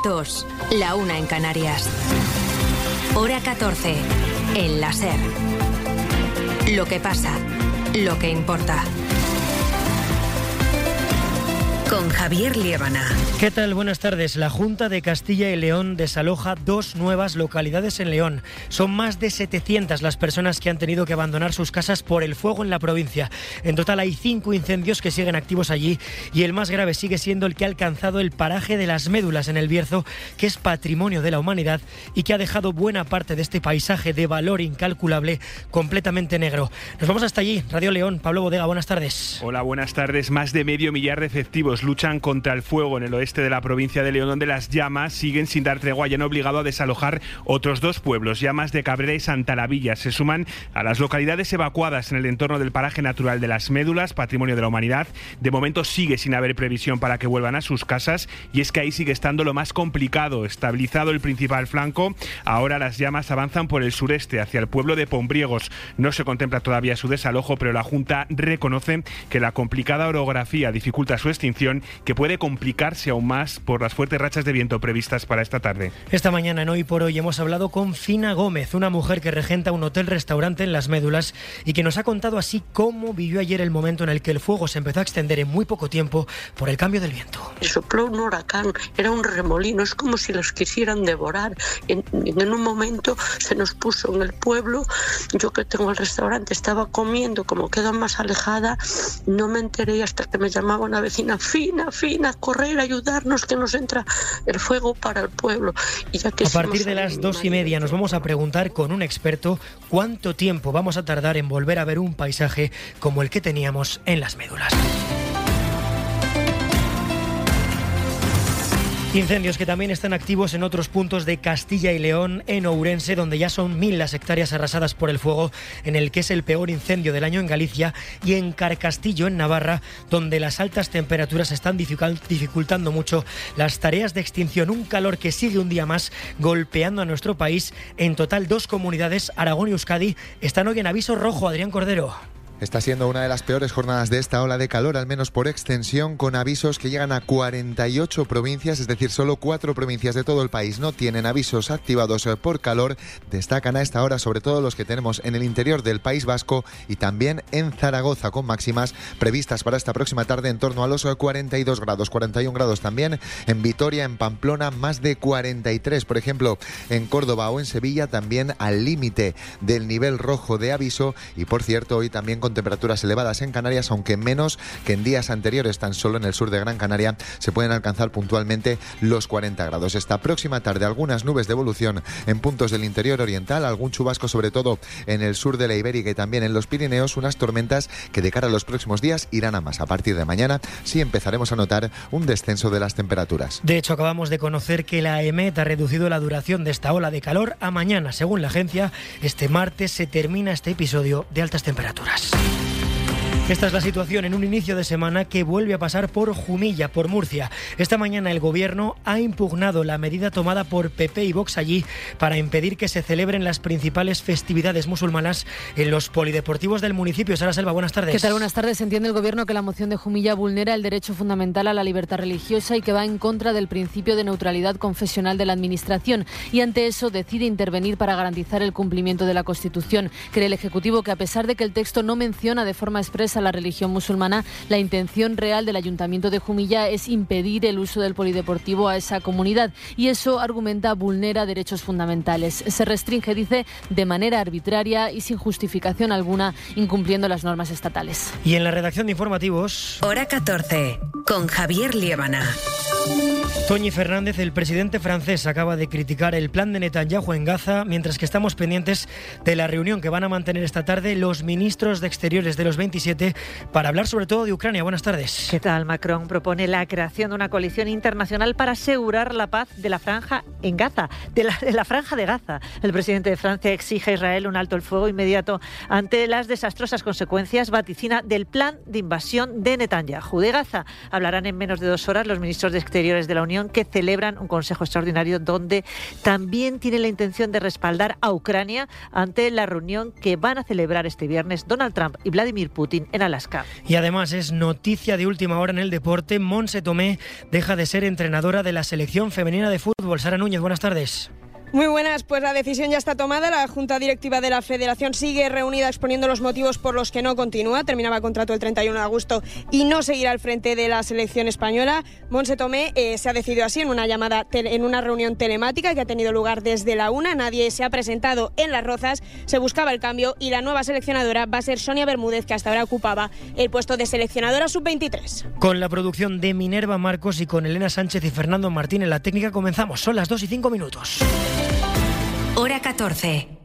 2, la 1 en Canarias. Hora 14, en la SER. Lo que pasa, lo que importa. Con Javier Liébana. ¿Qué tal? Buenas tardes. La Junta de Castilla y León desaloja 2 nuevas localidades en León. Son más de 700 las personas que han tenido que abandonar sus casas por el fuego en la provincia. En total hay 5 incendios que siguen activos allí y el más grave sigue siendo el que ha alcanzado el paraje de Las Médulas en el Bierzo, que es patrimonio de la humanidad y que ha dejado buena parte de este paisaje de valor incalculable completamente negro. Nos vamos hasta allí. Radio León, Pablo Bodega, buenas tardes. Hola, buenas tardes. Más de medio millar de efectivos luchan contra el fuego en el oeste de la provincia de León, donde las llamas siguen sin dar tregua y han obligado a desalojar otros 2 pueblos. Llamas de Cabrera y Santa Lavilla se suman a las localidades evacuadas en el entorno del paraje natural de Las Médulas, patrimonio de la humanidad. De momento sigue sin haber previsión para que vuelvan a sus casas, y es que ahí sigue estando lo más complicado. Estabilizado el principal flanco, ahora las llamas avanzan por el sureste hacia el pueblo de Pombriegos. No se contempla todavía su desalojo, pero la Junta reconoce que la complicada orografía dificulta su extinción, que puede complicarse aún más por las fuertes rachas de viento previstas para esta tarde. Esta mañana en Hoy por Hoy hemos hablado con Fina Gómez, una mujer que regenta un hotel-restaurante en Las Médulas y que nos ha contado así cómo vivió ayer el momento en el que el fuego se empezó a extender en muy poco tiempo por el cambio del viento. Sopló un huracán, era un remolino, es como si los quisieran devorar. En un momento se nos puso en el pueblo. Yo, que tengo el restaurante, estaba comiendo, como queda más alejada, no me enteré hasta que me llamaba una vecina: Fina, correr, ayudarnos, que nos entra el fuego para el pueblo. Y ya que a partir de las 2:30 nos vamos a preguntar con un experto cuánto tiempo vamos a tardar en volver a ver un paisaje como el que teníamos en Las Médulas. Incendios que también están activos en otros puntos de Castilla y León, en Ourense, donde ya son 1000 las hectáreas arrasadas por el fuego, en el que es el peor incendio del año en Galicia, y en Carcastillo, en Navarra, donde las altas temperaturas están dificultando mucho las tareas de extinción. Un calor que sigue un día más golpeando a nuestro país. En total, 2 comunidades, Aragón y Euskadi, están hoy en aviso rojo. Adrián Cordero. Está siendo una de las peores jornadas de esta ola de calor, al menos por extensión, con avisos que llegan a 48 provincias, es decir, solo 4 provincias de todo el país no tienen avisos activados por calor. Destacan a esta hora sobre todo los que tenemos en el interior del País Vasco y también en Zaragoza, con máximas previstas para esta próxima tarde en torno a los 42 grados, 41 grados también en Vitoria, en Pamplona, más de 43, por ejemplo, en Córdoba o en Sevilla, también al límite del nivel rojo de aviso. Y por cierto, hoy también con temperaturas elevadas en Canarias, aunque menos que en días anteriores. Tan solo en el sur de Gran Canaria se pueden alcanzar puntualmente los 40 grados. Esta próxima tarde algunas nubes de evolución en puntos del interior oriental, algún chubasco sobre todo en el sur de la Ibérica y también en los Pirineos, unas tormentas que de cara a los próximos días irán a más. A partir de mañana sí empezaremos a notar un descenso de las temperaturas. De hecho, acabamos de conocer que la EMET ha reducido la duración de esta ola de calor a mañana. Según la agencia, este martes se termina este episodio de altas temperaturas. Esta es la situación en un inicio de semana que vuelve a pasar por Jumilla, por Murcia. Esta mañana el Gobierno ha impugnado la medida tomada por PP y Vox allí para impedir que se celebren las principales festividades musulmanas en los polideportivos del municipio. Sara Selva, buenas tardes. ¿Qué tal? Buenas tardes. Entiende el Gobierno que la moción de Jumilla vulnera el derecho fundamental a la libertad religiosa y que va en contra del principio de neutralidad confesional de la Administración, y ante eso decide intervenir para garantizar el cumplimiento de la Constitución. Cree el Ejecutivo que, a pesar de que el texto no menciona de forma expresa a la religión musulmana, la intención real del Ayuntamiento de Jumilla es impedir el uso del polideportivo a esa comunidad, y eso, argumenta, vulnera derechos fundamentales. Se restringe, dice, de manera arbitraria y sin justificación alguna, incumpliendo las normas estatales. Y en la redacción de informativos... Hora 14, con Javier Liébana. Toñi Fernández, el presidente francés, acaba de criticar el plan de Netanyahu en Gaza, mientras que estamos pendientes de la reunión que van a mantener esta tarde los ministros de Exteriores de los 27 para hablar sobre todo de Ucrania. Buenas tardes. ¿Qué tal? Macron propone la creación de una coalición internacional para asegurar la paz de la franja en Gaza, de la franja de Gaza. El presidente de Francia exige a Israel un alto el fuego inmediato ante las desastrosas consecuencias, vaticina, del plan de invasión de Netanyahu de Gaza. Hablarán en menos de 2 horas los ministros de Exteriores de la Unión, que celebran un consejo extraordinario donde también tienen la intención de respaldar a Ucrania ante la reunión que van a celebrar este viernes Donald Trump y Vladimir Putin en Alaska. Y además es noticia de última hora en el deporte. Montse Tomé deja de ser entrenadora de la selección femenina de fútbol. Sara Núñez, buenas tardes. Muy buenas, pues la decisión ya está tomada. La Junta Directiva de la Federación sigue reunida exponiendo los motivos por los que no continúa. Terminaba contrato el 31 de agosto y no seguirá al frente de la selección española. Montse Tomé se ha decidido así en una reunión telemática que ha tenido lugar desde la 1. Nadie se ha presentado en Las Rozas. Se buscaba el cambio y la nueva seleccionadora va a ser Sonia Bermúdez, que hasta ahora ocupaba el puesto de seleccionadora sub-23. Con la producción de Minerva Marcos y con Elena Sánchez y Fernando Martín en la técnica comenzamos. Son las 2:05. Hora 14.